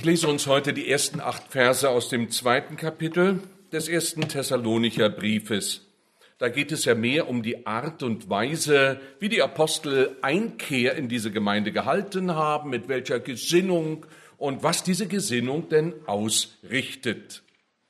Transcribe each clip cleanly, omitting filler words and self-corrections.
lese uns heute die ersten 8 Verse aus dem 2. Kapitel des 1. Thessalonicher Briefes. Da geht es ja mehr um die Art und Weise, wie die Apostel Einkehr in diese Gemeinde gehalten haben, mit welcher Gesinnung und was diese Gesinnung denn ausrichtet.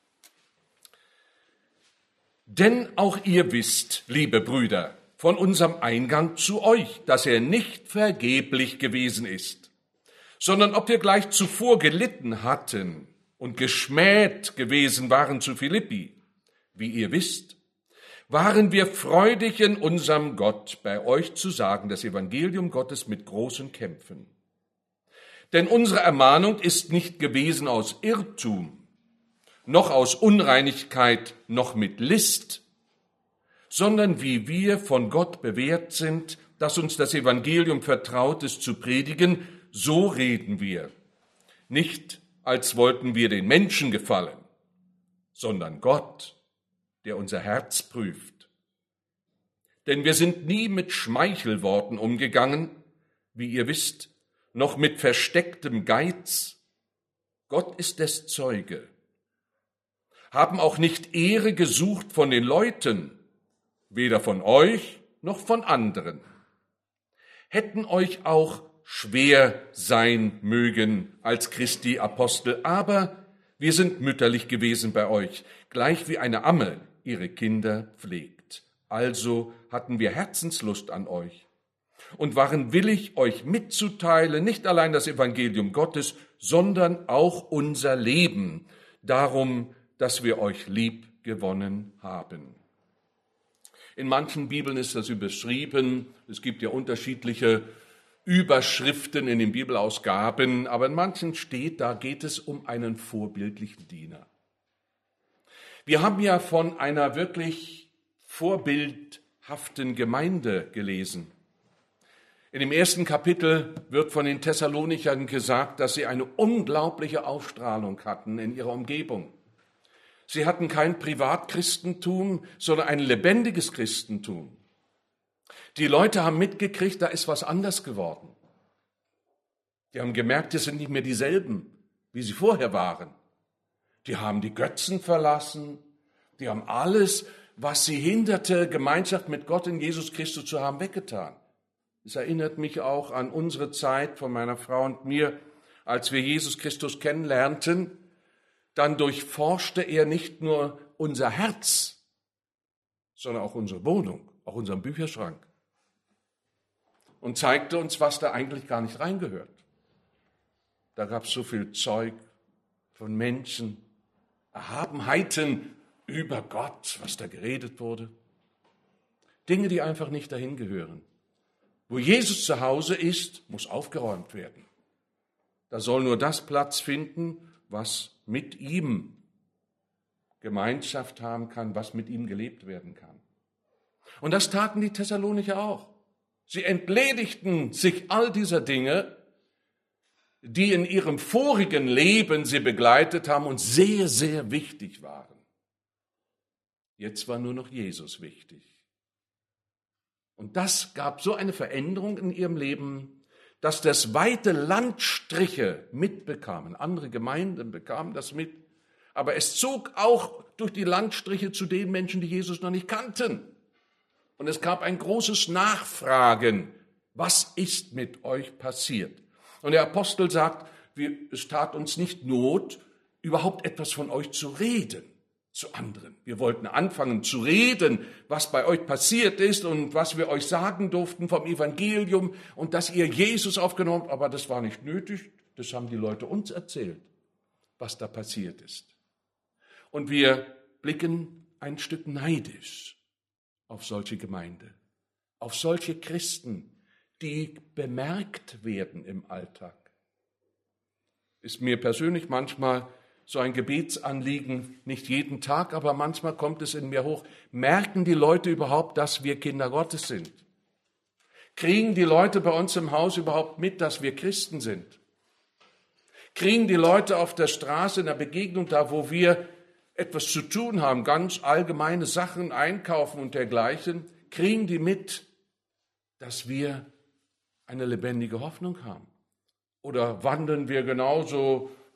Denn auch ihr wisst, liebe Brüder, von unserem Eingang zu euch, dass er nicht vergeblich gewesen ist, sondern ob wir gleich zuvor gelitten hatten und geschmäht gewesen waren zu Philippi. Wie ihr wisst, waren wir freudig in unserem Gott, bei euch zu sagen, das Evangelium Gottes mit großen Kämpfen. Denn unsere Ermahnung ist nicht gewesen aus Irrtum, noch aus Unreinigkeit, noch mit List, sondern wie wir von Gott bewährt sind, dass uns das Evangelium vertraut ist zu predigen, so reden wir. Nicht, als wollten wir den Menschen gefallen, sondern Gott, der unser Herz prüft. Denn wir sind nie mit Schmeichelworten umgegangen, wie ihr wisst, noch mit verstecktem Geiz. Gott ist des Zeuge. Haben auch nicht Ehre gesucht von den Leuten, weder von euch noch von anderen. Hätten euch auch schwer sein mögen als Christi Apostel, aber wir sind mütterlich gewesen bei euch, gleich wie eine Amme ihre Kinder pflegt. Also hatten wir Herzenslust an euch und waren willig, euch mitzuteilen, nicht allein das Evangelium Gottes, sondern auch unser Leben, darum, dass wir euch lieb gewonnen haben. In manchen Bibeln ist das überschrieben, es gibt ja unterschiedliche Überschriften in den Bibelausgaben, aber in manchen steht, da geht es um einen vorbildlichen Diener. Wir haben ja von einer wirklich vorbildhaften Gemeinde gelesen. In dem 1. Kapitel wird von den Thessalonichern gesagt, dass sie eine unglaubliche Ausstrahlung hatten in ihrer Umgebung. Sie hatten kein Privatchristentum, sondern ein lebendiges Christentum. Die Leute haben mitgekriegt, da ist was anders geworden. Die haben gemerkt, es sind nicht mehr dieselben, wie sie vorher waren. Die haben die Götzen verlassen, die haben alles, was sie hinderte, Gemeinschaft mit Gott in Jesus Christus zu haben, weggetan. Es erinnert mich auch an unsere Zeit von meiner Frau und mir, als wir Jesus Christus kennenlernten. Dann durchforschte er nicht nur unser Herz, sondern auch unsere Wohnung, auch unseren Bücherschrank und zeigte uns, was da eigentlich gar nicht reingehört. Da gab es so viel Zeug von Menschen, Erhabenheiten über Gott, was da geredet wurde. Dinge, die einfach nicht dahin gehören. Wo Jesus zu Hause ist, muss aufgeräumt werden. Da soll nur das Platz finden, was mit ihm Gemeinschaft haben kann, was mit ihm gelebt werden kann. Und das taten die Thessalonicher auch. Sie entledigten sich all dieser Dinge, die in ihrem vorigen Leben sie begleitet haben und sehr, sehr wichtig waren. Jetzt war nur noch Jesus wichtig. Und das gab so eine Veränderung in ihrem Leben, dass das weite Landstriche mitbekamen. Andere Gemeinden bekamen das mit. Aber es zog auch durch die Landstriche zu den Menschen, die Jesus noch nicht kannten. Und es gab ein großes Nachfragen. Was ist mit euch passiert? Und der Apostel sagt, es tat uns nicht Not, überhaupt etwas von euch zu reden zu anderen. Wir wollten anfangen zu reden, was bei euch passiert ist und was wir euch sagen durften vom Evangelium und dass ihr Jesus aufgenommen habt, aber das war nicht nötig, das haben die Leute uns erzählt, was da passiert ist. Und wir blicken ein Stück neidisch auf solche Gemeinde, auf solche Christen, die bemerkt werden im Alltag. Ist mir persönlich manchmal so ein Gebetsanliegen, nicht jeden Tag, aber manchmal kommt es in mir hoch. Merken die Leute überhaupt, dass wir Kinder Gottes sind? Kriegen die Leute bei uns im Haus überhaupt mit, dass wir Christen sind? Kriegen die Leute auf der Straße, in der Begegnung, da wo wir etwas zu tun haben, ganz allgemeine Sachen, einkaufen und dergleichen, kriegen die mit, dass wir eine lebendige Hoffnung haben? Oder wandeln wir genauso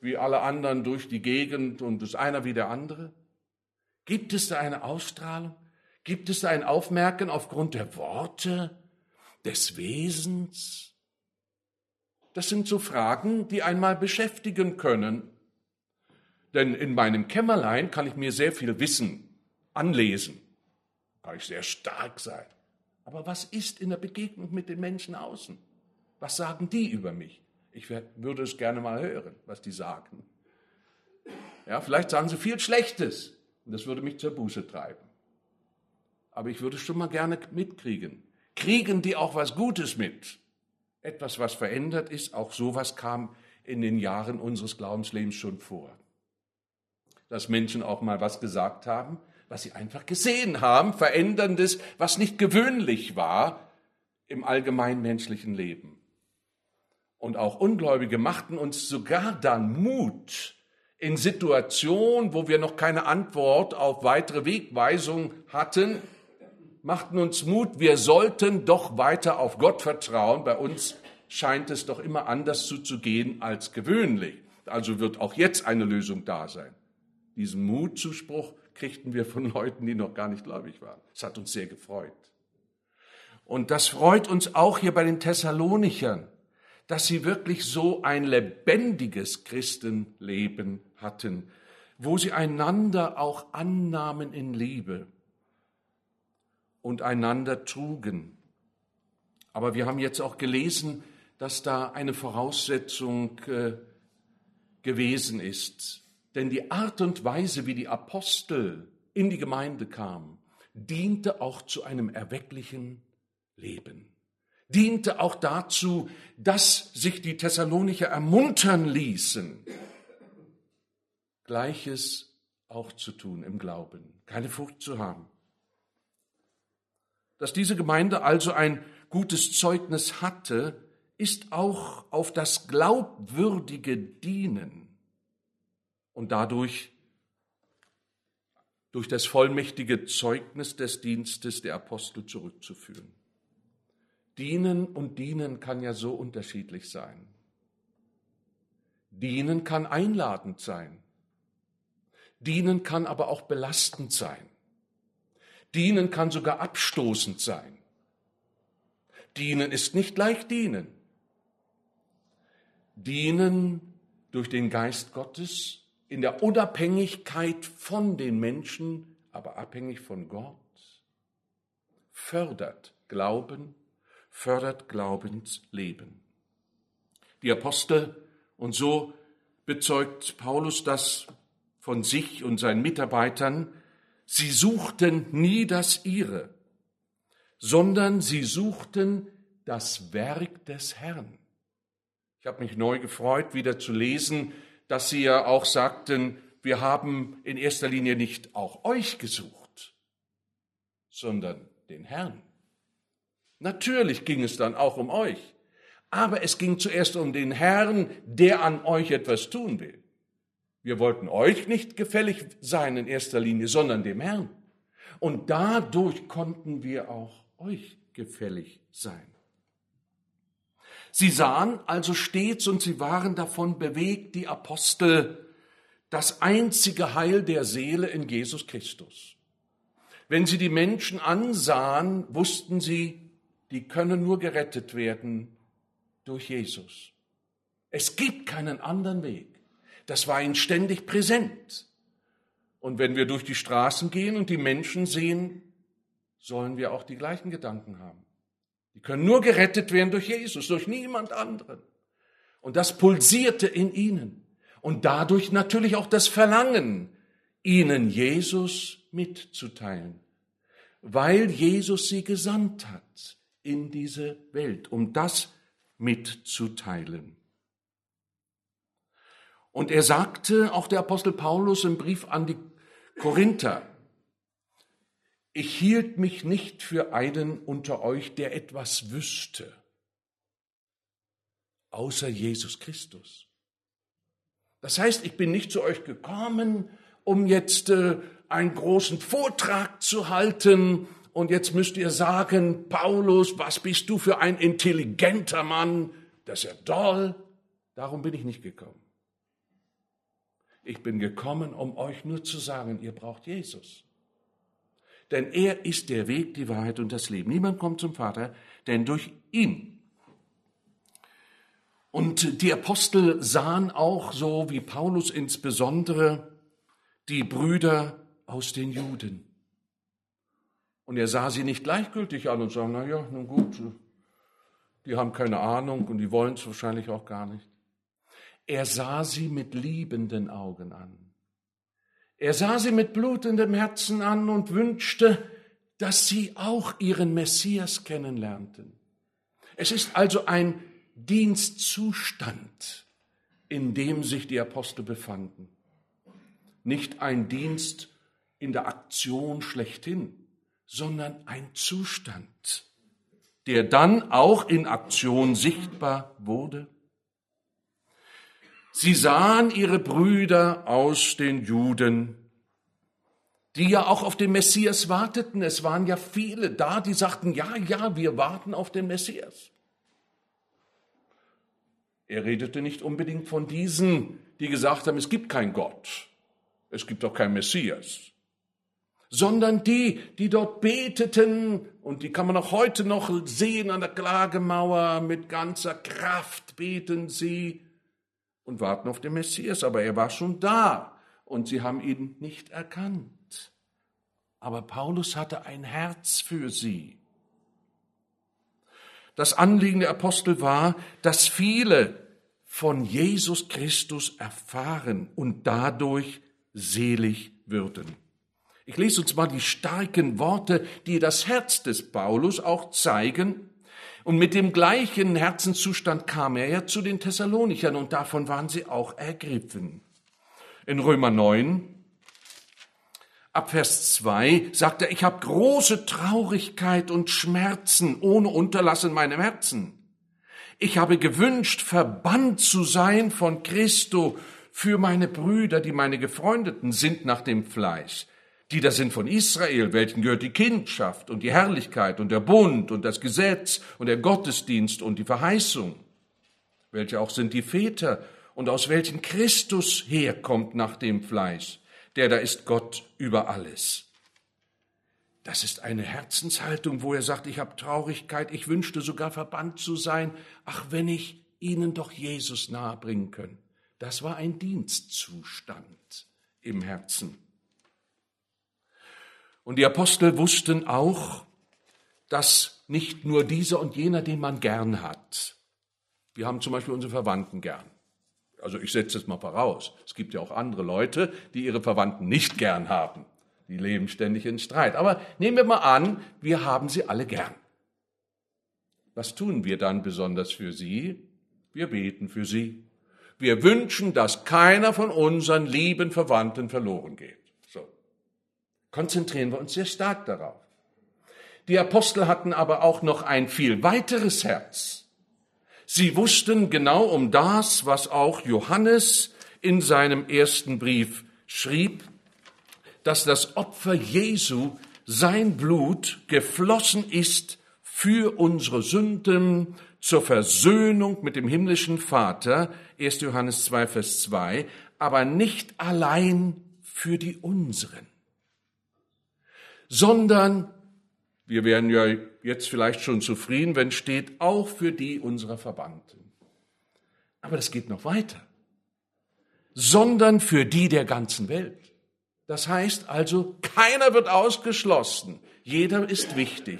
wie alle anderen durch die Gegend und ist einer wie der andere? Gibt es da eine Ausstrahlung? Gibt es da ein Aufmerken aufgrund der Worte, des Wesens? Das sind so Fragen, die einmal beschäftigen können. Denn in meinem Kämmerlein kann ich mir sehr viel Wissen anlesen, kann ich sehr stark sein. Aber was ist in der Begegnung mit den Menschen außen? Was sagen die über mich? Ich würde es gerne mal hören, was die sagen. Ja, vielleicht sagen sie viel Schlechtes und das würde mich zur Buße treiben. Aber ich würde es schon mal gerne mitkriegen. Kriegen die auch was Gutes mit? Etwas, was verändert ist, auch sowas kam in den Jahren unseres Glaubenslebens schon vor. Dass Menschen auch mal was gesagt haben, was sie einfach gesehen haben, Veränderndes, was nicht gewöhnlich war im allgemeinen menschlichen Leben. Und auch Ungläubige machten uns sogar dann Mut in Situationen, wo wir noch keine Antwort auf weitere Wegweisung hatten, machten uns Mut, wir sollten doch weiter auf Gott vertrauen. Bei uns scheint es doch immer anders zuzugehen als gewöhnlich. Also wird auch jetzt eine Lösung da sein. Diesen Mutzuspruch kriegten wir von Leuten, die noch gar nicht gläubig waren. Es hat uns sehr gefreut. Und das freut uns auch hier bei den Thessalonichern, dass sie wirklich so ein lebendiges Christenleben hatten, wo sie einander auch annahmen in Liebe und einander trugen. Aber wir haben jetzt auch gelesen, dass da eine Voraussetzung gewesen ist. Denn die Art und Weise, wie die Apostel in die Gemeinde kamen, diente auch zu einem erwecklichen Leben. Diente auch dazu, dass sich die Thessalonicher ermuntern ließen, Gleiches auch zu tun im Glauben, keine Furcht zu haben. Dass diese Gemeinde also ein gutes Zeugnis hatte, ist auch auf das glaubwürdige Dienen und dadurch durch das vollmächtige Zeugnis des Dienstes der Apostel zurückzuführen. Dienen und dienen kann ja so unterschiedlich sein. Dienen kann einladend sein. Dienen kann aber auch belastend sein. Dienen kann sogar abstoßend sein. Dienen ist nicht gleich dienen. Dienen durch den Geist Gottes in der Unabhängigkeit von den Menschen, aber abhängig von Gott, fördert Glauben, fördert Glaubensleben. Die Apostel, und so bezeugt Paulus das von sich und seinen Mitarbeitern, sie suchten nie das ihre, sondern sie suchten das Werk des Herrn. Ich habe mich neu gefreut, wieder zu lesen, dass sie ja auch sagten, wir haben in erster Linie nicht auch euch gesucht, sondern den Herrn. Natürlich ging es dann auch um euch, aber es ging zuerst um den Herrn, der an euch etwas tun will. Wir wollten euch nicht gefällig sein in erster Linie, sondern dem Herrn. Und dadurch konnten wir auch euch gefällig sein. Sie sahen also stets und sie waren davon bewegt, die Apostel, das einzige Heil der Seele in Jesus Christus. Wenn sie die Menschen ansahen, wussten sie, die können nur gerettet werden durch Jesus. Es gibt keinen anderen Weg. Das war ihnen ständig präsent. Und wenn wir durch die Straßen gehen und die Menschen sehen, sollen wir auch die gleichen Gedanken haben. Die können nur gerettet werden durch Jesus, durch niemand anderen. Und das pulsierte in ihnen. Und dadurch natürlich auch das Verlangen, ihnen Jesus mitzuteilen, weil Jesus sie gesandt hat in diese Welt, um das mitzuteilen. Und er sagte, auch der Apostel Paulus im Brief an die Korinther, ich hielt mich nicht für einen unter euch, der etwas wüsste, außer Jesus Christus. Das heißt, ich bin nicht zu euch gekommen, um jetzt einen großen Vortrag zu halten und jetzt müsst ihr sagen, Paulus, was bist du für ein intelligenter Mann, das ist ja toll. Darum bin ich nicht gekommen. Ich bin gekommen, um euch nur zu sagen, ihr braucht Jesus. Denn er ist der Weg, die Wahrheit und das Leben. Niemand kommt zum Vater, denn durch ihn. Und die Apostel sahen auch, so wie Paulus insbesondere, die Brüder aus den Juden. Und er sah sie nicht gleichgültig an und sagte, na ja, nun gut, die haben keine Ahnung und die wollen es wahrscheinlich auch gar nicht. Er sah sie mit liebenden Augen an. Er sah sie mit blutendem Herzen an und wünschte, dass sie auch ihren Messias kennenlernten. Es ist also ein Dienstzustand, in dem sich die Apostel befanden. Nicht ein Dienst in der Aktion schlechthin, sondern ein Zustand, der dann auch in Aktion sichtbar wurde. Sie sahen ihre Brüder aus den Juden, die ja auch auf den Messias warteten. Es waren ja viele da, die sagten, ja, wir warten auf den Messias. Er redete nicht unbedingt von diesen, die gesagt haben, es gibt keinen Gott, es gibt auch keinen Messias, sondern die dort beteten, und die kann man auch heute noch sehen an der Klagemauer, mit ganzer Kraft beten sie und warten auf den Messias. Aber er war schon da und sie haben ihn nicht erkannt. Aber Paulus hatte ein Herz für sie. Das Anliegen der Apostel war, dass viele von Jesus Christus erfahren und dadurch selig würden. Ich lese uns mal die starken Worte, die das Herz des Paulus auch zeigen. Und mit dem gleichen Herzenszustand kam er ja zu den Thessalonichern und davon waren sie auch ergriffen. In Römer 9, ab Vers 2, sagt er, ich habe große Traurigkeit und Schmerzen ohne Unterlass in meinem Herzen. Ich habe gewünscht, verbannt zu sein von Christo für meine Brüder, die meine Gefreundeten sind nach dem Fleisch. Die da sind von Israel, welchen gehört die Kindschaft und die Herrlichkeit und der Bund und das Gesetz und der Gottesdienst und die Verheißung. Welche auch sind die Väter und aus welchen Christus herkommt nach dem Fleisch. Der da ist Gott über alles. Das ist eine Herzenshaltung, wo er sagt, ich habe Traurigkeit, ich wünschte sogar verbannt zu sein. Ach, wenn ich ihnen doch Jesus nahebringen könnte. Das war ein Dienstzustand im Herzen. Und die Apostel wussten auch, dass nicht nur dieser und jener, den man gern hat. Wir haben zum Beispiel unsere Verwandten gern. Also ich setze es mal voraus. Es gibt ja auch andere Leute, die ihre Verwandten nicht gern haben. Die leben ständig in Streit. Aber nehmen wir mal an, wir haben sie alle gern. Was tun wir dann besonders für sie? Wir beten für sie. Wir wünschen, dass keiner von unseren lieben Verwandten verloren geht. So. Konzentrieren wir uns sehr stark darauf. Die Apostel hatten aber auch noch ein viel weiteres Herz. Sie wussten genau um das, was auch Johannes in seinem ersten Brief schrieb, dass das Opfer Jesu, sein Blut, geflossen ist für unsere Sünden zur Versöhnung mit dem himmlischen Vater, 1. Johannes 2, Vers 2, aber nicht allein für die unseren, sondern, wir wären ja jetzt vielleicht schon zufrieden, wenn steht, auch für die unserer Verwandten. Aber das geht noch weiter. Sondern für die der ganzen Welt. Das heißt also, keiner wird ausgeschlossen. Jeder ist wichtig.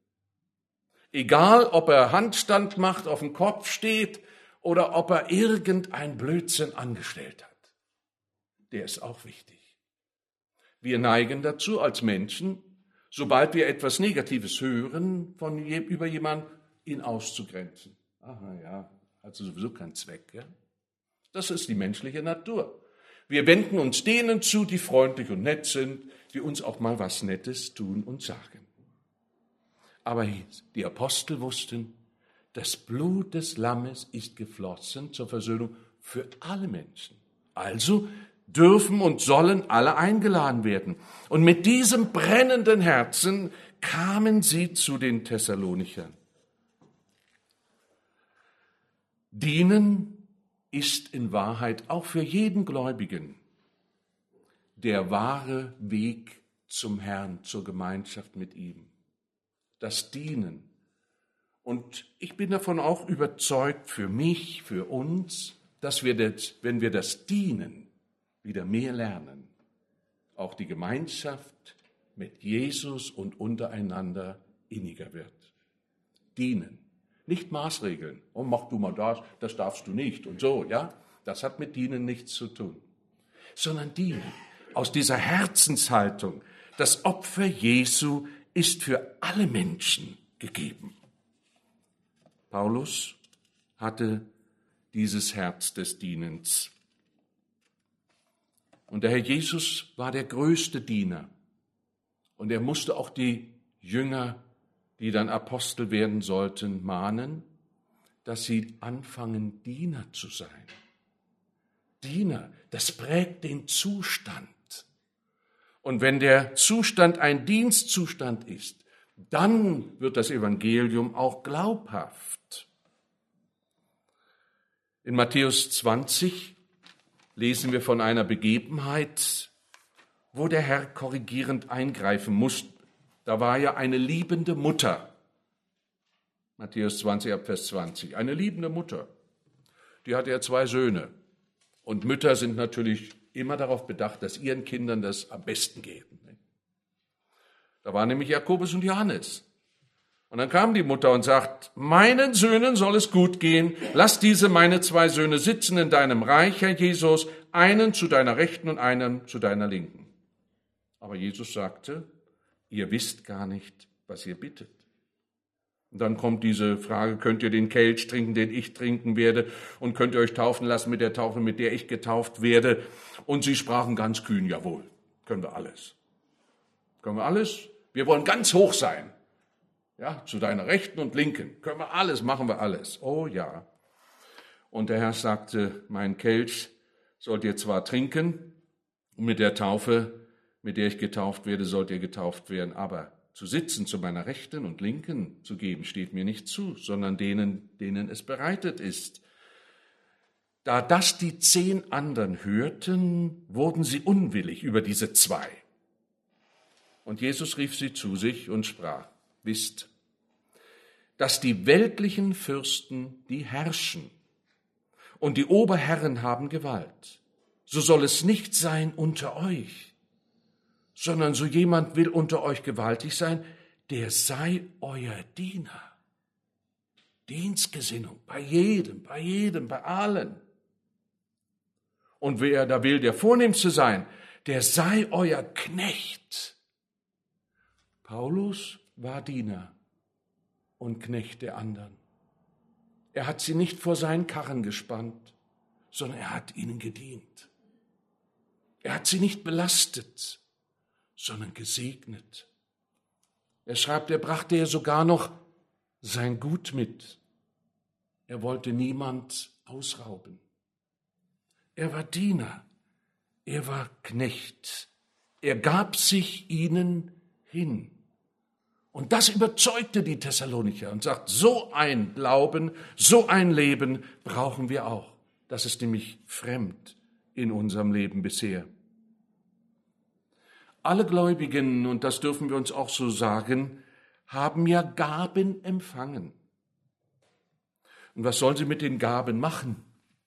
Egal, ob er Handstand macht, auf dem Kopf steht oder ob er irgendein Blödsinn angestellt hat. Der ist auch wichtig. Wir neigen dazu als Menschen, sobald wir etwas Negatives hören über jemanden, ihn auszugrenzen. Aha, ja, hat sowieso keinen Zweck. Ja? Das ist die menschliche Natur. Wir wenden uns denen zu, die freundlich und nett sind, die uns auch mal was Nettes tun und sagen. Aber die Apostel wussten, das Blut des Lammes ist geflossen zur Versöhnung für alle Menschen. Also dürfen und sollen alle eingeladen werden. Und mit diesem brennenden Herzen kamen sie zu den Thessalonichern. Dienen ist in Wahrheit auch für jeden Gläubigen der wahre Weg zum Herrn, zur Gemeinschaft mit ihm. Das Dienen. Und ich bin davon auch überzeugt, für mich, für uns, dass wir, wenn wir das Dienen wieder mehr lernen, auch die Gemeinschaft mit Jesus und untereinander inniger wird. Dienen. Nicht Maßregeln. Oh, mach du mal das darfst du nicht und so, ja. Das hat mit Dienen nichts zu tun. Sondern dienen. Aus dieser Herzenshaltung. Das Opfer Jesu ist für alle Menschen gegeben. Paulus hatte dieses Herz des Dienens. Und der Herr Jesus war der größte Diener. Und er musste auch die Jünger, die dann Apostel werden sollten, mahnen, dass sie anfangen, Diener zu sein. Diener, das prägt den Zustand. Und wenn der Zustand ein Dienstzustand ist, dann wird das Evangelium auch glaubhaft. In Matthäus 20 lesen wir von einer Begebenheit, wo der Herr korrigierend eingreifen muss. Da war ja eine liebende Mutter. Matthäus 20, Vers 20. Eine liebende Mutter. Die hatte ja 2 Söhne. Und Mütter sind natürlich immer darauf bedacht, dass ihren Kindern das am besten geht. Da waren nämlich Jakobus und Johannes. Und dann kam die Mutter und sagt, meinen Söhnen soll es gut gehen. Lass diese meine 2 Söhne sitzen in deinem Reich, Herr Jesus, einen zu deiner Rechten und einen zu deiner Linken. Aber Jesus sagte, ihr wisst gar nicht, was ihr bittet. Und dann kommt diese Frage, könnt ihr den Kelch trinken, den ich trinken werde? Und könnt ihr euch taufen lassen mit der Taufe, mit der ich getauft werde? Und sie sprachen ganz kühn, jawohl, können wir alles. Können wir alles? Wir wollen ganz hoch sein. Ja, zu deiner Rechten und Linken. Können wir alles, machen wir alles. Oh ja. Und der Herr sagte, mein Kelch sollt ihr zwar trinken, und mit der Taufe, mit der ich getauft werde, sollt ihr getauft werden, aber zu sitzen zu meiner Rechten und Linken zu geben, steht mir nicht zu, sondern denen es bereitet ist. Da das die 10 anderen hörten, wurden sie unwillig über diese 2. Und Jesus rief sie zu sich und sprach, wisst, dass die weltlichen Fürsten, die herrschen, und die Oberherren haben Gewalt. So soll es nicht sein unter euch, sondern so jemand will unter euch gewaltig sein, der sei euer Diener. Dienstgesinnung bei jedem, bei allen. Und wer da will, der Vornehmste sein, der sei euer Knecht. Paulus war Diener und Knecht der anderen. Er hat sie nicht vor seinen Karren gespannt, sondern er hat ihnen gedient. Er hat sie nicht belastet, sondern gesegnet. Er schreibt, er brachte ja sogar noch sein Gut mit. Er wollte niemand ausrauben. Er war Diener, er war Knecht. Er gab sich ihnen hin. Und das überzeugte die Thessalonicher und sagt, so ein Glauben, so ein Leben brauchen wir auch. Das ist nämlich fremd in unserem Leben bisher. Alle Gläubigen, und das dürfen wir uns auch so sagen, haben ja Gaben empfangen. Und was sollen sie mit den Gaben machen?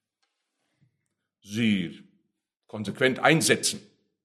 Sie konsequent einsetzen.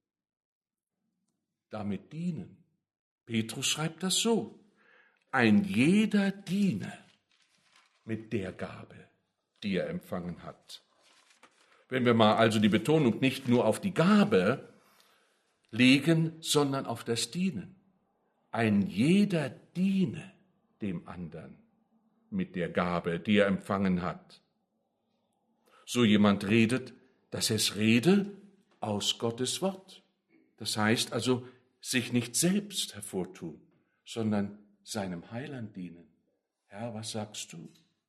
Damit dienen. Petrus schreibt das so, ein jeder diene mit der Gabe, die er empfangen hat. Wenn wir mal also die Betonung nicht nur auf die Gabe legen, sondern auf das Dienen. Ein jeder diene dem anderen mit der Gabe, die er empfangen hat. So jemand redet, dass es rede aus Gottes Wort. Das heißt also, sich nicht selbst hervortun, sondern seinem Heiland dienen. Herr, was sagst du?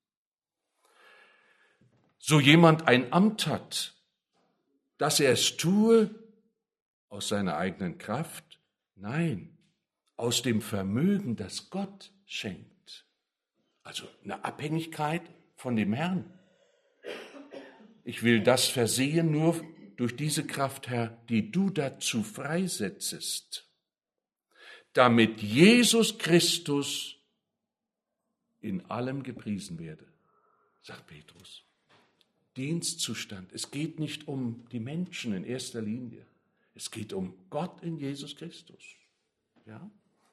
So jemand ein Amt hat, dass er es tue aus seiner eigenen Kraft? Nein, aus dem Vermögen, das Gott schenkt. Also eine Abhängigkeit von dem Herrn. Ich will das versehen nur durch diese Kraft, Herr, die du dazu freisetzest, damit Jesus Christus in allem gepriesen werde, sagt Petrus. Dienstzustand. Es geht nicht um die Menschen in erster Linie. Es geht um Gott in Jesus Christus. Ja?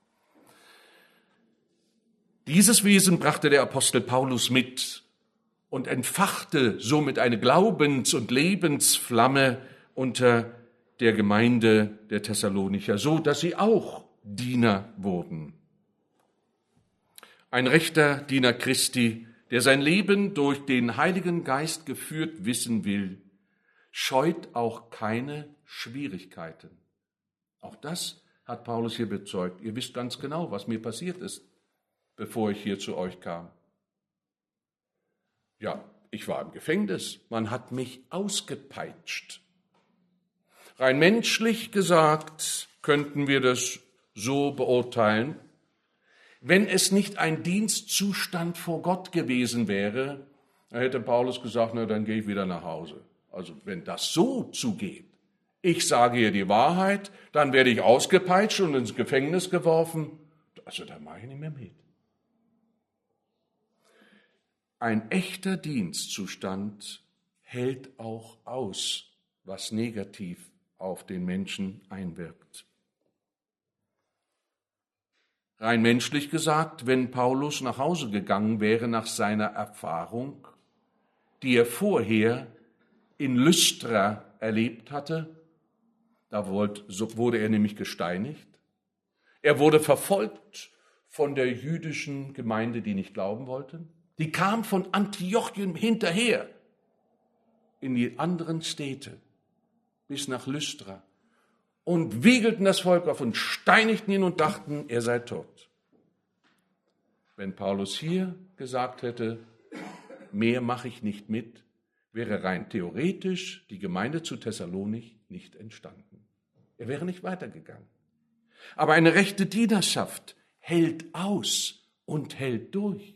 Dieses Wesen brachte der Apostel Paulus mit und entfachte somit eine Glaubens- und Lebensflamme unter der Gemeinde der Thessalonicher, so dass sie auch Diener wurden. Ein rechter Diener Christi, der sein Leben durch den Heiligen Geist geführt wissen will, scheut auch keine Schwierigkeiten. Auch das hat Paulus hier bezeugt. Ihr wisst ganz genau, was mir passiert ist, bevor ich hier zu euch kam. Ja, ich war im Gefängnis. Man hat mich ausgepeitscht. Rein menschlich gesagt könnten wir das so beurteilen. Wenn es nicht ein Dienstzustand vor Gott gewesen wäre, dann hätte Paulus gesagt, na, dann gehe ich wieder nach Hause. Also wenn das so zugeht, ich sage hier die Wahrheit, dann werde ich ausgepeitscht und ins Gefängnis geworfen, also da mache ich nicht mehr mit. Ein echter Dienstzustand hält auch aus, was negativ auf den Menschen einwirkt. Rein menschlich gesagt, wenn Paulus nach Hause gegangen wäre nach seiner Erfahrung, die er vorher in Lystra erlebt hatte, da wurde er nämlich gesteinigt. Er wurde verfolgt von der jüdischen Gemeinde, die nicht glauben wollte. Die kam von Antiochien hinterher in die anderen Städte bis nach Lystra und wiegelten das Volk auf und steinigten ihn und dachten, er sei tot. Wenn Paulus hier gesagt hätte, mehr mache ich nicht mit, wäre rein theoretisch die Gemeinde zu Thessalonich nicht entstanden. Er wäre nicht weitergegangen. Aber eine rechte Dienerschaft hält aus und hält durch,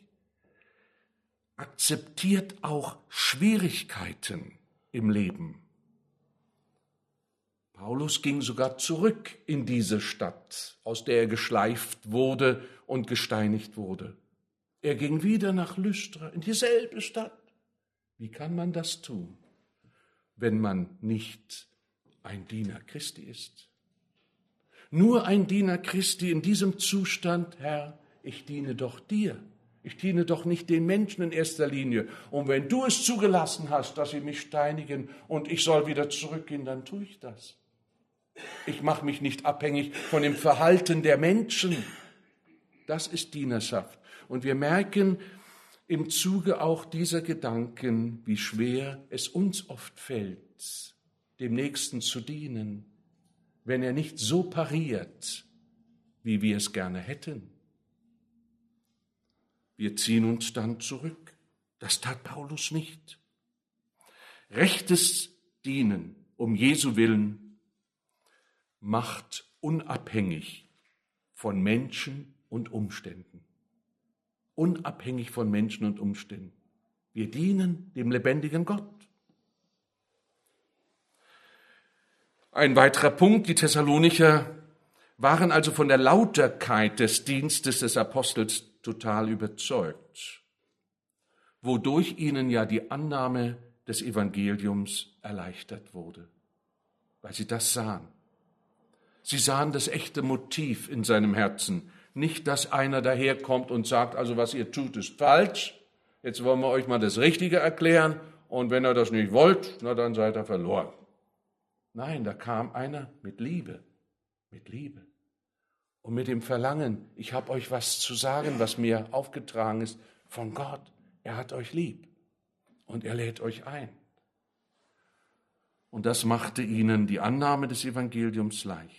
akzeptiert auch Schwierigkeiten im Leben. Paulus ging sogar zurück in diese Stadt, aus der er geschleift wurde und gesteinigt wurde. Er ging wieder nach Lystra, in dieselbe Stadt. Wie kann man das tun, wenn man nicht ein Diener Christi ist? Nur ein Diener Christi in diesem Zustand, Herr, ich diene doch dir. Ich diene doch nicht den Menschen in erster Linie. Und wenn du es zugelassen hast, dass sie mich steinigen und ich soll wieder zurückgehen, dann tue ich das. Ich mache mich nicht abhängig von dem Verhalten der Menschen. Das ist Dienerschaft. Und wir merken im Zuge auch dieser Gedanken, wie schwer es uns oft fällt, dem Nächsten zu dienen, wenn er nicht so pariert, wie wir es gerne hätten. Wir ziehen uns dann zurück. Das tat Paulus nicht. Rechtes Dienen um Jesu Willen macht unabhängig von Menschen und Umständen. Unabhängig von Menschen und Umständen. Wir dienen dem lebendigen Gott. Ein weiterer Punkt, die Thessalonicher waren also von der Lauterkeit des Dienstes des Apostels total überzeugt, wodurch ihnen ja die Annahme des Evangeliums erleichtert wurde, weil sie das sahen. Sie sahen das echte Motiv in seinem Herzen. Nicht, dass einer daherkommt und sagt, also was ihr tut, ist falsch. Jetzt wollen wir euch mal das Richtige erklären. Und wenn ihr das nicht wollt, na dann seid ihr verloren. Nein, da kam einer mit Liebe. Mit Liebe. Und mit dem Verlangen, ich habe euch was zu sagen, was mir aufgetragen ist von Gott. Er hat euch lieb. Und er lädt euch ein. Und das machte ihnen die Annahme des Evangeliums leicht.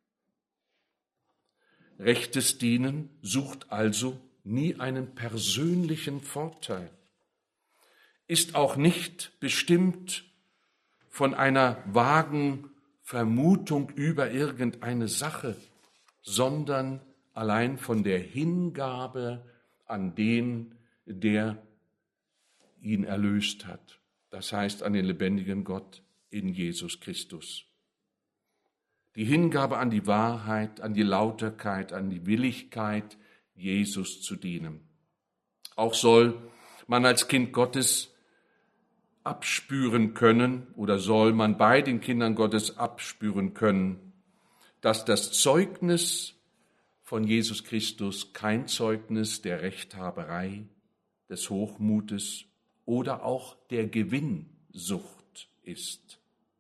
Rechtes Dienen sucht also nie einen persönlichen Vorteil, ist auch nicht bestimmt von einer vagen Vermutung über irgendeine Sache, sondern allein von der Hingabe an den, der ihn erlöst hat. Das heißt an den lebendigen Gott in Jesus Christus. Die Hingabe an die Wahrheit, an die Lauterkeit, an die Willigkeit, Jesus zu dienen. Auch soll man als Kind Gottes abspüren können oder soll man bei den Kindern Gottes abspüren können, dass das Zeugnis von Jesus Christus kein Zeugnis der Rechthaberei, des Hochmutes oder auch der Gewinnsucht ist.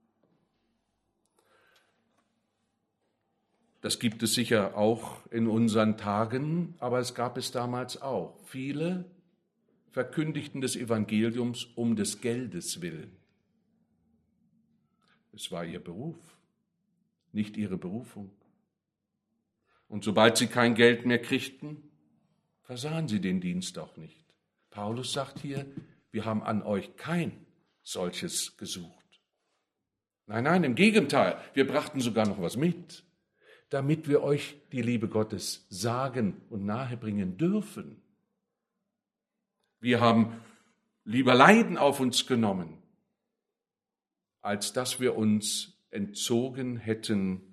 Das gibt es sicher auch in unseren Tagen, aber es gab es damals auch. Viele verkündigten des Evangeliums um des Geldes willen. Es war ihr Beruf, nicht ihre Berufung. Und sobald sie kein Geld mehr kriegten, versahen sie den Dienst auch nicht. Paulus sagt hier, wir haben an euch kein solches gesucht. Nein, nein, im Gegenteil, wir brachten sogar noch was mit, damit wir euch die Liebe Gottes sagen und nahebringen dürfen. Wir haben lieber Leiden auf uns genommen, als dass wir uns entzogen hätten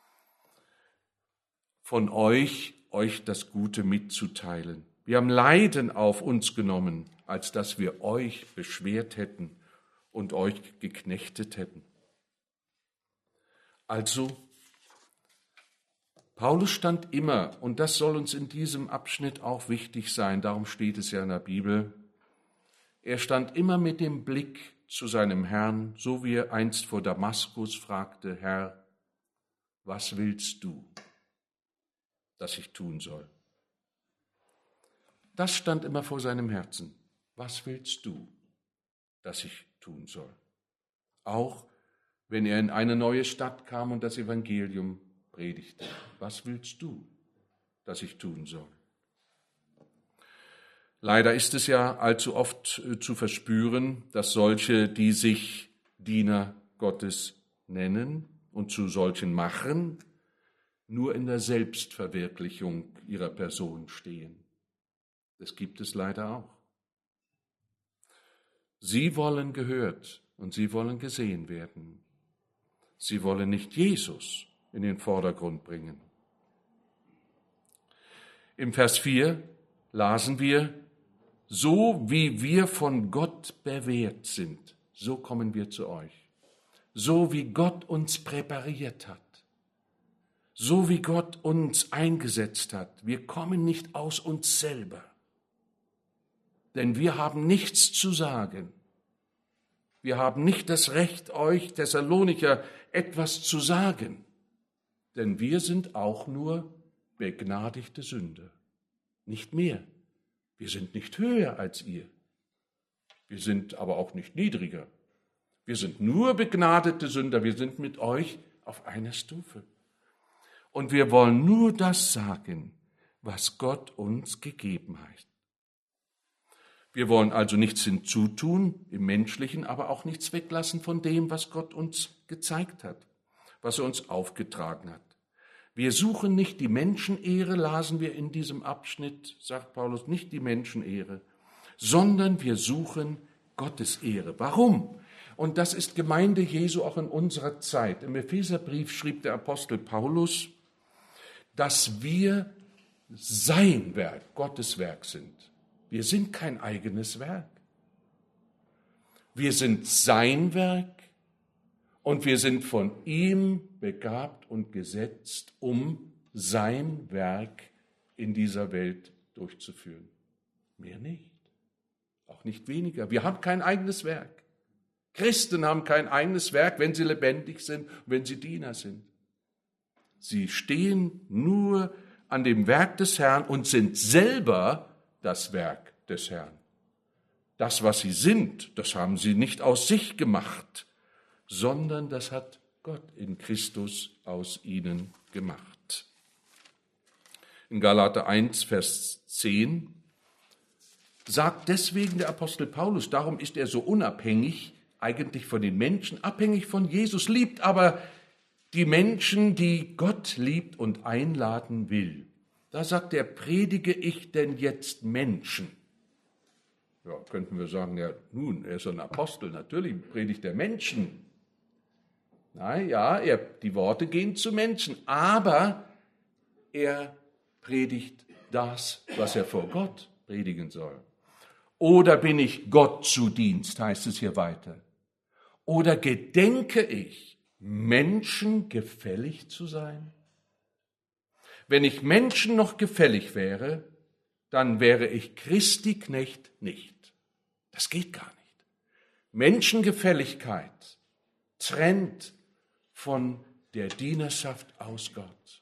von euch das Gute mitzuteilen. Wir haben Leiden auf uns genommen, als dass wir euch beschwert hätten und euch geknechtet hätten. Also, Paulus stand immer, und das soll uns in diesem Abschnitt auch wichtig sein, darum steht es ja in der Bibel, er stand immer mit dem Blick zu seinem Herrn, so wie er einst vor Damaskus fragte, Herr, was willst du, dass ich tun soll? Das stand immer vor seinem Herzen. Was willst du, dass ich tun soll? Auch wenn er in eine neue Stadt kam und das Evangelium predigte. Was willst du, dass ich tun soll? Leider ist es ja allzu oft zu verspüren, dass solche, die sich Diener Gottes nennen und zu solchen machen, nur in der Selbstverwirklichung ihrer Person stehen. Das gibt es leider auch. Sie wollen gehört und sie wollen gesehen werden. Sie wollen nicht Jesus in den Vordergrund bringen. Im Vers 4 lasen wir, so wie wir von Gott bewährt sind, so kommen wir zu euch. So wie Gott uns präpariert hat. So wie Gott uns eingesetzt hat. Wir kommen nicht aus uns selber. Denn wir haben nichts zu sagen. Wir haben nicht das Recht, euch Thessalonicher etwas zu sagen. Denn wir sind auch nur begnadigte Sünder. Nicht mehr. Wir sind nicht höher als ihr. Wir sind aber auch nicht niedriger. Wir sind nur begnadete Sünder. Wir sind mit euch auf einer Stufe. Und wir wollen nur das sagen, was Gott uns gegeben hat. Wir wollen also nichts hinzutun im Menschlichen, aber auch nichts weglassen von dem, was Gott uns gezeigt hat, was er uns aufgetragen hat. Wir suchen nicht die Menschenehre, lasen wir in diesem Abschnitt, sagt Paulus, nicht die Menschenehre, sondern wir suchen Gottes Ehre. Warum? Und das ist Gemeinde Jesu auch in unserer Zeit. Im Epheserbrief schrieb der Apostel Paulus, dass wir sein Werk, Gottes Werk sind. Wir sind kein eigenes Werk. Wir sind sein Werk und wir sind von ihm begabt und gesetzt, um sein Werk in dieser Welt durchzuführen. Mehr nicht, auch nicht weniger. Wir haben kein eigenes Werk. Christen haben kein eigenes Werk, wenn sie lebendig sind, wenn sie Diener sind. Sie stehen nur an dem Werk des Herrn und sind selber das Werk des Herrn. Das, was sie sind, das haben sie nicht aus sich gemacht, sondern das hat Gott in Christus aus ihnen gemacht. In Galater 1, Vers 10 sagt deswegen der Apostel Paulus, darum ist er so unabhängig eigentlich von den Menschen, abhängig von Jesus, liebt aber die Menschen, die Gott liebt und einladen will. Da sagt er, predige ich denn jetzt Menschen? Ja, könnten wir sagen, ja nun, er ist ein Apostel, natürlich predigt er Menschen. Die Worte gehen zu Menschen, aber er predigt das, was er vor Gott predigen soll. Oder bin ich Gott zu Dienst, heißt es hier weiter. Oder gedenke ich, Menschen gefällig zu sein? Wenn ich Menschen noch gefällig wäre, dann wäre ich Christi Knecht nicht. Das geht gar nicht. Menschengefälligkeit trennt von der Dienerschaft aus Gott.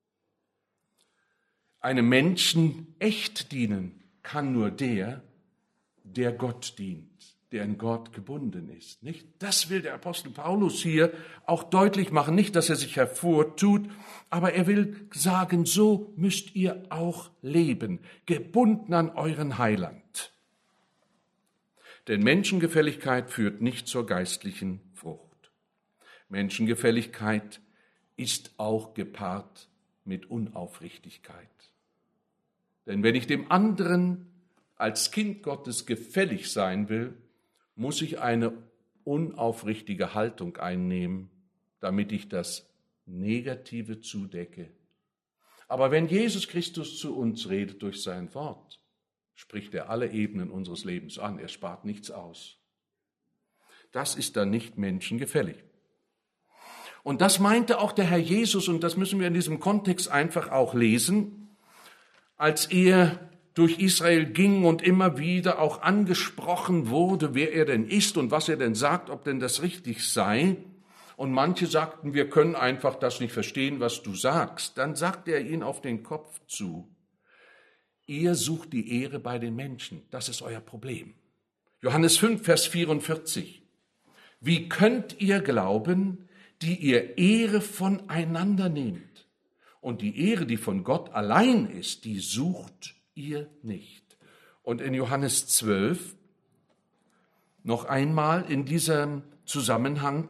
Einem Menschen echt dienen kann nur der Gott dient, der an Gott gebunden ist. Nicht? Das will der Apostel Paulus hier auch deutlich machen. Nicht, dass er sich hervortut, aber er will sagen, so müsst ihr auch leben, gebunden an euren Heiland. Denn Menschengefälligkeit führt nicht zur geistlichen Frucht. Menschengefälligkeit ist auch gepaart mit Unaufrichtigkeit. Denn wenn ich dem anderen als Kind Gottes gefällig sein will, muss ich eine unaufrichtige Haltung einnehmen, damit ich das Negative zudecke. Aber wenn Jesus Christus zu uns redet durch sein Wort, spricht er alle Ebenen unseres Lebens an, er spart nichts aus. Das ist dann nicht menschengefällig. Und das meinte auch der Herr Jesus, und das müssen wir in diesem Kontext einfach auch lesen, als er durch Israel ging und immer wieder auch angesprochen wurde, wer er denn ist und was er denn sagt, ob denn das richtig sei. Und manche sagten, wir können einfach das nicht verstehen, was du sagst. Dann sagte er ihnen auf den Kopf zu, ihr sucht die Ehre bei den Menschen, das ist euer Problem. Johannes 5, Vers 44. Wie könnt ihr glauben, die ihr Ehre voneinander nehmt? Und die Ehre, die von Gott allein ist, die sucht ihr nicht. Und in Johannes 12 noch einmal in diesem Zusammenhang,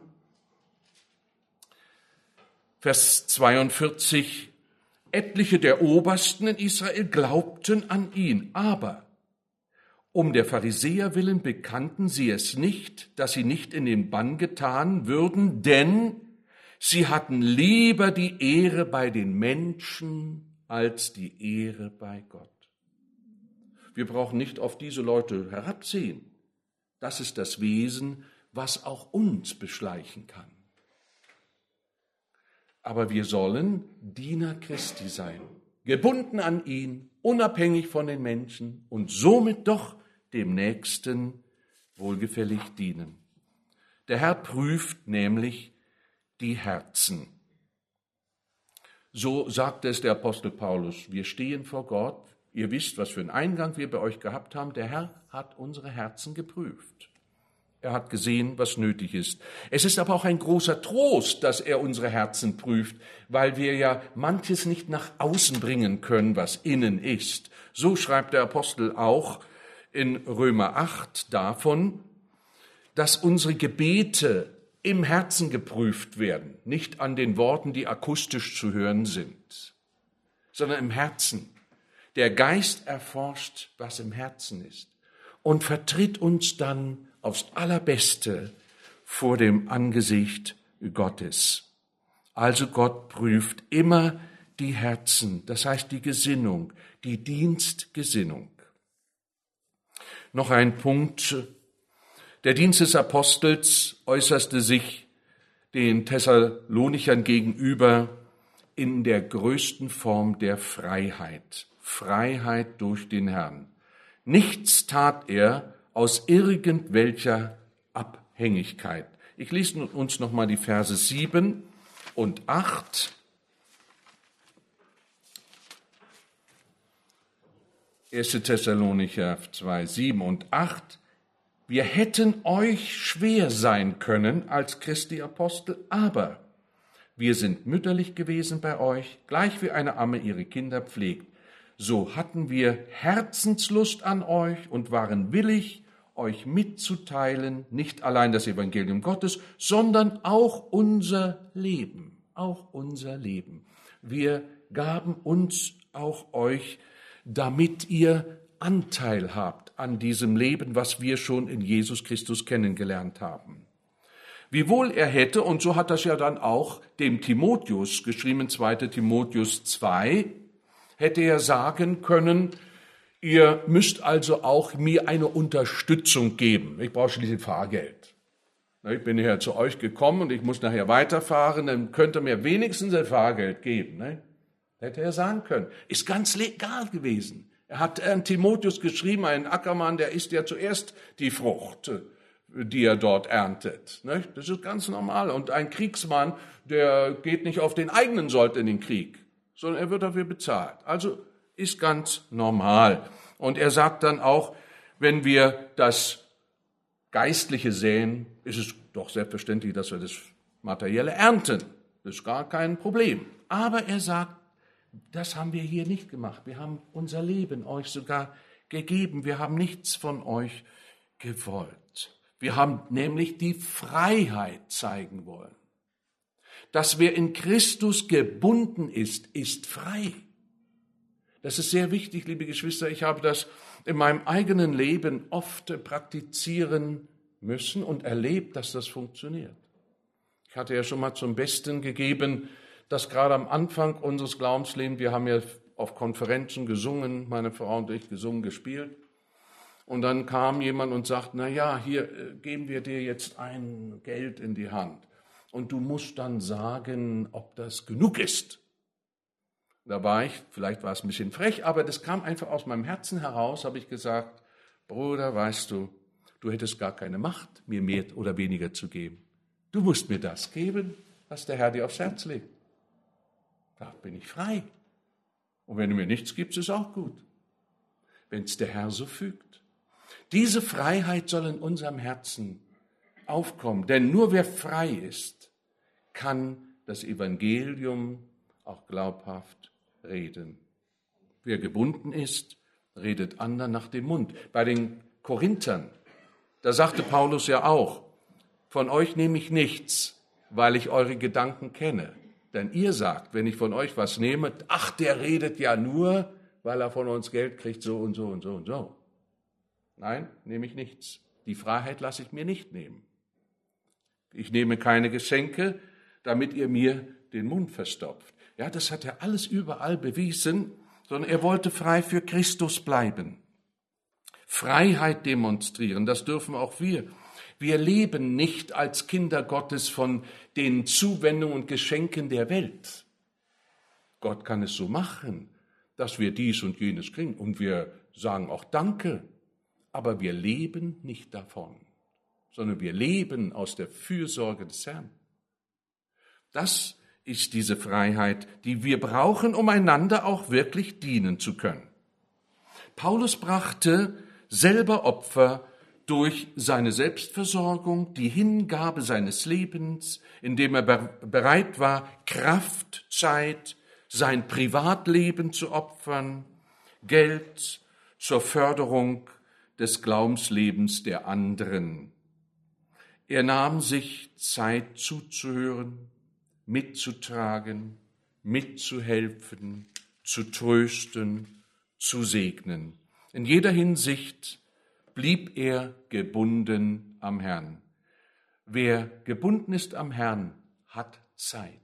Vers 42, etliche der Obersten in Israel glaubten an ihn, aber um der Pharisäer willen bekannten sie es nicht, dass sie nicht in den Bann getan würden, denn sie hatten lieber die Ehre bei den Menschen als die Ehre bei Gott. Wir brauchen nicht auf diese Leute herabsehen. Das ist das Wesen, was auch uns beschleichen kann. Aber wir sollen Diener Christi sein, gebunden an ihn, unabhängig von den Menschen und somit doch dem Nächsten wohlgefällig dienen. Der Herr prüft nämlich die Herzen. So sagt es der Apostel Paulus, wir stehen vor Gott, ihr wisst, was für einen Eingang wir bei euch gehabt haben, der Herr hat unsere Herzen geprüft. Er hat gesehen, was nötig ist. Es ist aber auch ein großer Trost, dass er unsere Herzen prüft, weil wir ja manches nicht nach außen bringen können, was innen ist. So schreibt der Apostel auch in Römer 8 davon, dass unsere Gebete im Herzen geprüft werden, nicht an den Worten, die akustisch zu hören sind, sondern im Herzen. Der Geist erforscht, was im Herzen ist und vertritt uns dann aufs Allerbeste vor dem Angesicht Gottes. Also Gott prüft immer die Herzen, das heißt die Gesinnung, die Dienstgesinnung. Noch ein Punkt. Der Dienst des Apostels äußerte sich den Thessalonichern gegenüber in der größten Form der Freiheit. Freiheit durch den Herrn. Nichts tat er aus irgendwelcher Abhängigkeit. Ich lese uns nochmal die Verse 7 und 8. 1. Thessalonicher 2, 7 und 8. Wir hätten euch schwer sein können als Christi Apostel, aber wir sind mütterlich gewesen bei euch, gleich wie eine Amme ihre Kinder pflegt. So hatten wir Herzenslust an euch und waren willig, euch mitzuteilen, nicht allein das Evangelium Gottes, sondern auch unser Leben, Wir gaben uns auch euch, damit ihr Anteil habt an diesem Leben, was wir schon in Jesus Christus kennengelernt haben. Wiewohl er hätte, und so hat das ja dann auch dem Timotheus geschrieben, in 2. Timotheus 2, hätte er sagen können, ihr müsst also auch mir eine Unterstützung geben. Ich brauche schließlich Fahrgeld. Ich bin hierher zu euch gekommen und ich muss nachher weiterfahren, dann könnt ihr mir wenigstens ein Fahrgeld geben. Ne? Hätte er sagen können. Ist ganz legal gewesen. Er hat an Timotheus geschrieben, ein Ackermann, der isst ja zuerst die Frucht, die er dort erntet. Ne? Das ist ganz normal. Und ein Kriegsmann, der geht nicht auf den eigenen Sold in den Krieg, sondern er wird dafür bezahlt. Also ist ganz normal. Und er sagt dann auch, wenn wir das Geistliche säen, ist es doch selbstverständlich, dass wir das Materielle ernten. Das ist gar kein Problem. Aber er sagt, das haben wir hier nicht gemacht. Wir haben unser Leben euch sogar gegeben. Wir haben nichts von euch gewollt. Wir haben nämlich die Freiheit zeigen wollen. Dass wer in Christus gebunden ist, ist frei. Das ist sehr wichtig, liebe Geschwister. Ich habe das in meinem eigenen Leben oft praktizieren müssen und erlebt, dass das funktioniert. Ich hatte ja schon mal zum Besten gegeben, dass gerade am Anfang unseres Glaubenslebens, wir haben ja auf Konferenzen gesungen, meine Frau und ich gesungen, gespielt. Und dann kam jemand und sagt, na ja, hier geben wir dir jetzt ein Geld in die Hand. Und du musst dann sagen, ob das genug ist. Da war ich, vielleicht war es ein bisschen frech, aber das kam einfach aus meinem Herzen heraus, habe ich gesagt, Bruder, weißt du, du hättest gar keine Macht, mir mehr oder weniger zu geben. Du musst mir das geben, was der Herr dir aufs Herz legt. Da bin ich frei. Und wenn du mir nichts gibst, ist auch gut, wenn es der Herr so fügt. Diese Freiheit soll in unserem Herzen aufkommen, denn nur wer frei ist, kann das Evangelium auch glaubhaft reden. Wer gebunden ist, redet anderen nach dem Mund. Bei den Korinthern, da sagte Paulus ja auch, von euch nehme ich nichts, weil ich eure Gedanken kenne. Denn ihr sagt, wenn ich von euch was nehme, ach, der redet ja nur, weil er von uns Geld kriegt, so und so und so und so. Nein, nehme ich nichts. Die Freiheit lasse ich mir nicht nehmen. Ich nehme keine Geschenke, damit ihr mir den Mund verstopft. Ja, das hat er alles überall bewiesen, sondern er wollte frei für Christus bleiben. Freiheit demonstrieren, das dürfen auch wir. Wir leben nicht als Kinder Gottes von den Zuwendungen und Geschenken der Welt. Gott kann es so machen, dass wir dies und jenes kriegen und wir sagen auch Danke, aber wir leben nicht davon, sondern wir leben aus der Fürsorge des Herrn. Das ist diese Freiheit, die wir brauchen, um einander auch wirklich dienen zu können. Paulus brachte selber Opfer durch seine Selbstversorgung, die Hingabe seines Lebens, indem er bereit war, Kraft, Zeit, sein Privatleben zu opfern, Geld zur Förderung des Glaubenslebens der anderen. Er nahm sich Zeit zuzuhören, mitzutragen, mitzuhelfen, zu trösten, zu segnen. In jeder Hinsicht blieb er gebunden am Herrn. Wer gebunden ist am Herrn, hat Zeit,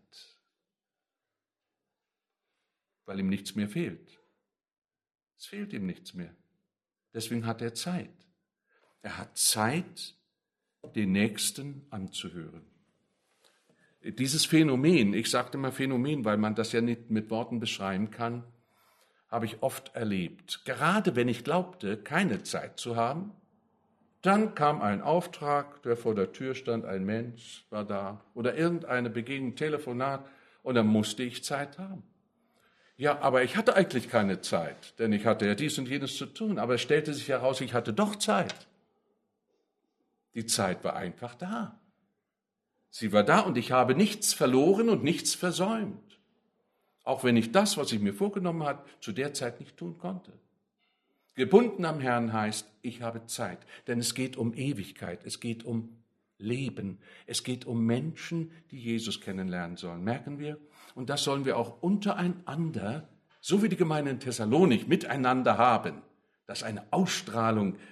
weil ihm nichts mehr fehlt. Es fehlt ihm nichts mehr. Deswegen hat er Zeit. Er hat Zeit, den Nächsten anzuhören. Dieses Phänomen, ich sagte mal Phänomen, weil man das ja nicht mit Worten beschreiben kann, habe ich oft erlebt. Gerade wenn ich glaubte, keine Zeit zu haben, dann kam ein Auftrag, der vor der Tür stand, ein Mensch war da oder irgendeine Begegnung, Telefonat und dann musste ich Zeit haben. Ja, aber ich hatte eigentlich keine Zeit, denn ich hatte ja dies und jenes zu tun, aber es stellte sich heraus, ich hatte doch Zeit. Die Zeit war einfach da. Sie war da und ich habe nichts verloren und nichts versäumt. Auch wenn ich das, was ich mir vorgenommen hatte, zu der Zeit nicht tun konnte. Gebunden am Herrn heißt, ich habe Zeit, denn es geht um Ewigkeit, es geht um Leben, es geht um Menschen, die Jesus kennenlernen sollen. Merken wir? Und das sollen wir auch untereinander, so wie die Gemeinde in Thessalonik, miteinander haben. Das ist eine Ausstrahlung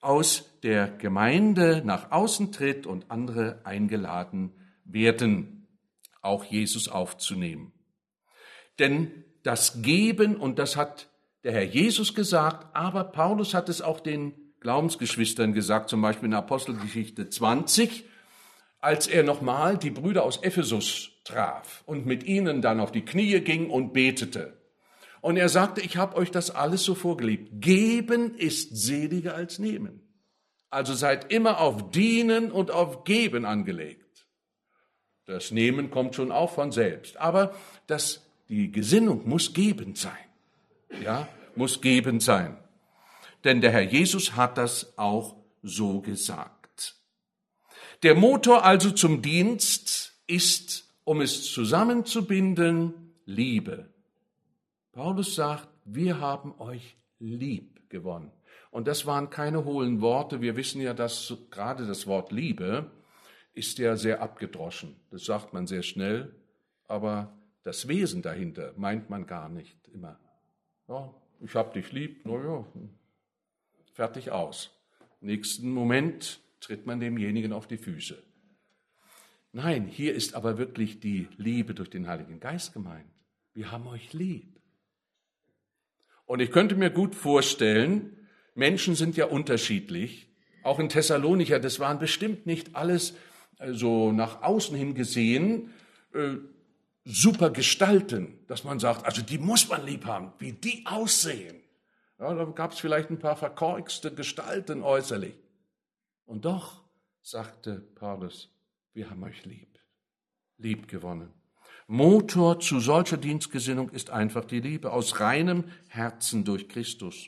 aus der Gemeinde nach außen tritt und andere eingeladen werden, auch Jesus aufzunehmen. Denn das Geben, und das hat der Herr Jesus gesagt, aber Paulus hat es auch den Glaubensgeschwistern gesagt, zum Beispiel in Apostelgeschichte 20, als er nochmal die Brüder aus Ephesus traf und mit ihnen dann auf die Knie ging und betete. Und er sagte, ich habe euch das alles so vorgelebt. Geben ist seliger als nehmen. Also seid immer auf Dienen und auf Geben angelegt. Das Nehmen kommt schon auch von selbst. Aber die Gesinnung muss gebend sein. Ja, muss gebend sein. Denn der Herr Jesus hat das auch so gesagt. Der Motor also zum Dienst ist, um es zusammenzubinden, Liebe. Paulus sagt, wir haben euch lieb gewonnen. Und das waren keine hohlen Worte. Wir wissen ja, dass gerade das Wort Liebe ist ja sehr abgedroschen. Das sagt man sehr schnell, aber das Wesen dahinter meint man gar nicht immer. Ja, ich hab dich lieb, naja, fertig aus. Nächsten Moment tritt man demjenigen auf die Füße. Nein, hier ist aber wirklich die Liebe durch den Heiligen Geist gemeint. Wir haben euch lieb. Und ich könnte mir gut vorstellen, Menschen sind ja unterschiedlich. Auch in Thessalonicher, das waren bestimmt nicht alles so nach außen hin gesehen super Gestalten, dass man sagt, also die muss man lieb haben, wie die aussehen. Ja, da gab es vielleicht ein paar verkorkste Gestalten äußerlich. Und doch, sagte Paulus, wir haben euch lieb gewonnen. Motor zu solcher Dienstgesinnung ist einfach die Liebe aus reinem Herzen durch Christus.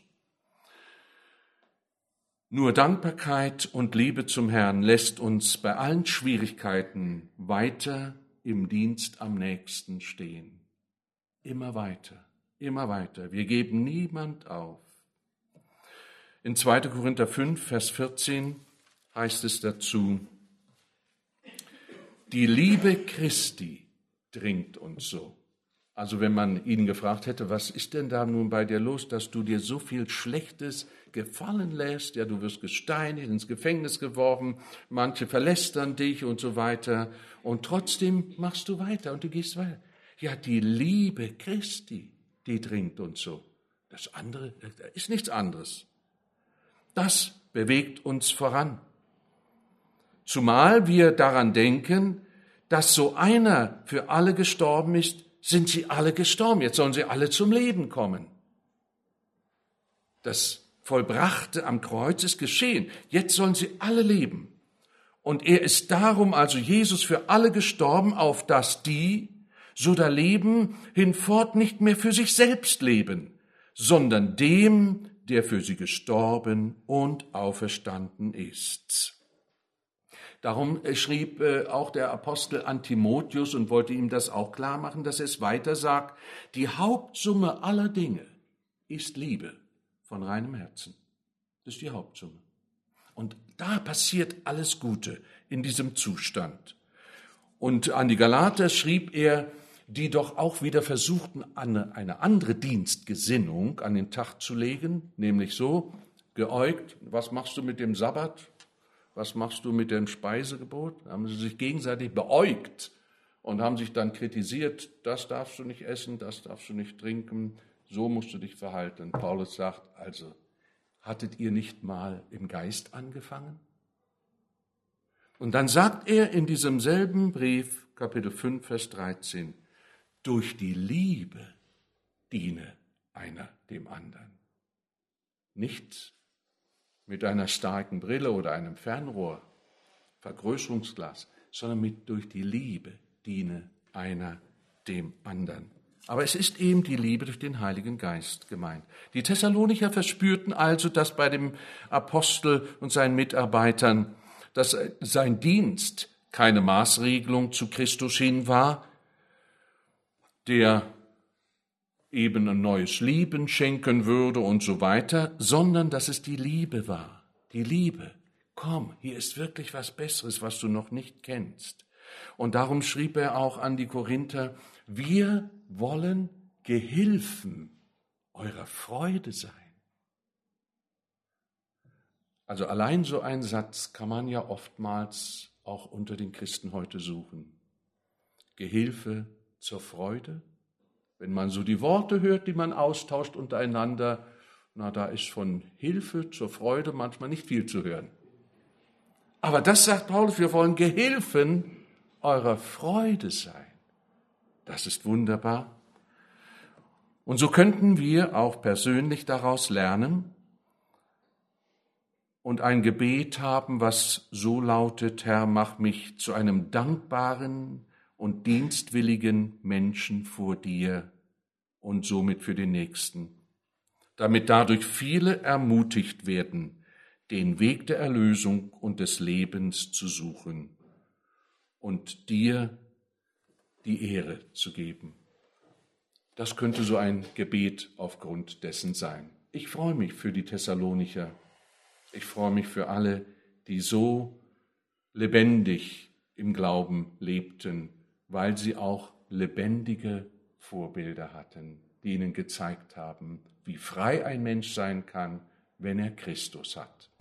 Nur Dankbarkeit und Liebe zum Herrn lässt uns bei allen Schwierigkeiten weiter im Dienst am Nächsten stehen. Immer weiter, immer weiter. Wir geben niemand auf. In 2. Korinther 5, Vers 14 heißt es dazu, die Liebe Christi dringt uns so. Also wenn man ihn gefragt hätte, was ist denn da nun bei dir los, dass du dir so viel Schlechtes gefallen lässt, ja, du wirst gesteinigt, ins Gefängnis geworfen, manche verlästern dich und so weiter und trotzdem machst du weiter und du gehst weiter. Ja, die Liebe Christi, die dringt uns so. Das andere ist nichts anderes. Das bewegt uns voran. Zumal wir daran denken, dass so einer für alle gestorben ist, sind sie alle gestorben. Jetzt sollen sie alle zum Leben kommen. Das Vollbrachte am Kreuz ist geschehen. Jetzt sollen sie alle leben. Und er ist darum, also Jesus, für alle gestorben, auf dass die, so da leben, hinfort nicht mehr für sich selbst leben, sondern dem, der für sie gestorben und auferstanden ist. Darum schrieb auch der Apostel an Timotheus und wollte ihm das auch klar machen, dass er es weiter sagt, die Hauptsumme aller Dinge ist Liebe von reinem Herzen. Das ist die Hauptsumme. Und da passiert alles Gute in diesem Zustand. Und an die Galater schrieb er, die doch auch wieder versuchten, eine andere Dienstgesinnung an den Tag zu legen, nämlich so, geäugt, was machst du mit dem Sabbat? Was machst du mit dem Speisegebot? Da haben sie sich gegenseitig beäugt und haben sich dann kritisiert, das darfst du nicht essen, das darfst du nicht trinken, so musst du dich verhalten. Paulus sagt also, hattet ihr nicht mal im Geist angefangen? Und dann sagt er in diesem selben Brief, Kapitel 5, Vers 13, durch die Liebe diene einer dem anderen. Nicht mit einer starken Brille oder einem Fernrohr, Vergrößerungsglas, sondern durch die Liebe diene einer dem anderen. Aber es ist eben die Liebe durch den Heiligen Geist gemeint. Die Thessalonicher verspürten also, dass bei dem Apostel und seinen Mitarbeitern, dass sein Dienst keine Maßregelung zu Christus hin war, der eben ein neues Leben schenken würde und so weiter, sondern dass es die Liebe war. Die Liebe. Komm, hier ist wirklich was Besseres, was du noch nicht kennst. Und darum schrieb er auch an die Korinther, wir wollen Gehilfen eurer Freude sein. Also allein so ein Satz kann man ja oftmals auch unter den Christen heute suchen. Gehilfe zur Freude. Wenn man so die Worte hört, die man austauscht untereinander, da ist von Hilfe zur Freude manchmal nicht viel zu hören. Aber das sagt Paulus, wir wollen Gehilfen eurer Freude sein. Das ist wunderbar. Und so könnten wir auch persönlich daraus lernen und ein Gebet haben, was so lautet: Herr, mach mich zu einem dankbaren und dienstwilligen Menschen vor dir und somit für den Nächsten, damit dadurch viele ermutigt werden, den Weg der Erlösung und des Lebens zu suchen und dir die Ehre zu geben. Das könnte so ein Gebet aufgrund dessen sein. Ich freue mich für die Thessalonicher. Ich freue mich für alle, die so lebendig im Glauben lebten, weil sie auch lebendige Vorbilder hatten, die ihnen gezeigt haben, wie frei ein Mensch sein kann, wenn er Christus hat.